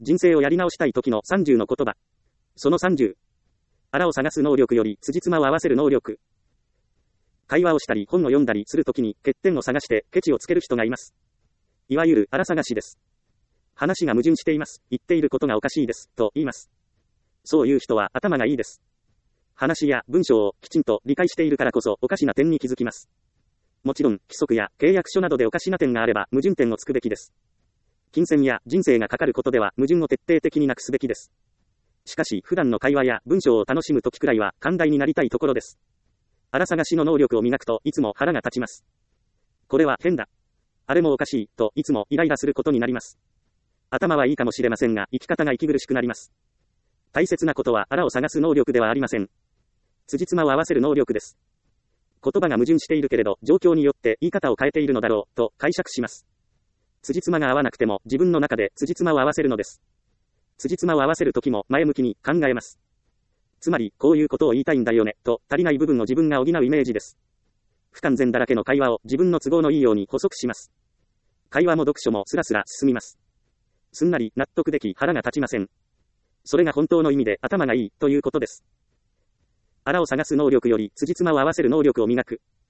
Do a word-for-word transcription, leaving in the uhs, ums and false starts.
人生をやり直したい時のさんじゅうの言葉。そのさんじゅう。あらを探す能力より辻褄を合わせる能力。会話をしたり本を読んだりするときに欠点を探してケチをつける人がいます。いわゆるあら探しです。話が矛盾しています。言っていることがおかしいです。と言います。そういう人は頭がいいです。話や文章をきちんと理解しているからこそおかしな点に気づきます。もちろん規則や契約書などでおかしな点があれば矛盾点をつくべきです。金銭や人生がかかることでは矛盾を徹底的になくすべきです。しかし普段の会話や文章を楽しむときくらいは寛大になりたいところです。あら探しの能力を磨くといつも腹が立ちます。これは変だ。あれもおかしいといつもイライラすることになります。頭はいいかもしれませんが生き方が息苦しくなります。大切なことはあらを探す能力ではありません。辻褄を合わせる能力です。言葉が矛盾しているけれど状況によって言い方を変えているのだろうと解釈します。辻褄が合わなくても自分の中で辻褄を合わせるのです。辻褄を合わせるときも前向きに考えます。つまり、こういうことを言いたいんだよね、と足りない部分を自分が補うイメージです。不完全だらけの会話を自分の都合のいいように補足します。会話も読書もスラスラ進みます。すんなり納得でき腹が立ちません。それが本当の意味で頭がいいということです。あらを探す能力より辻褄を合わせる能力を磨く。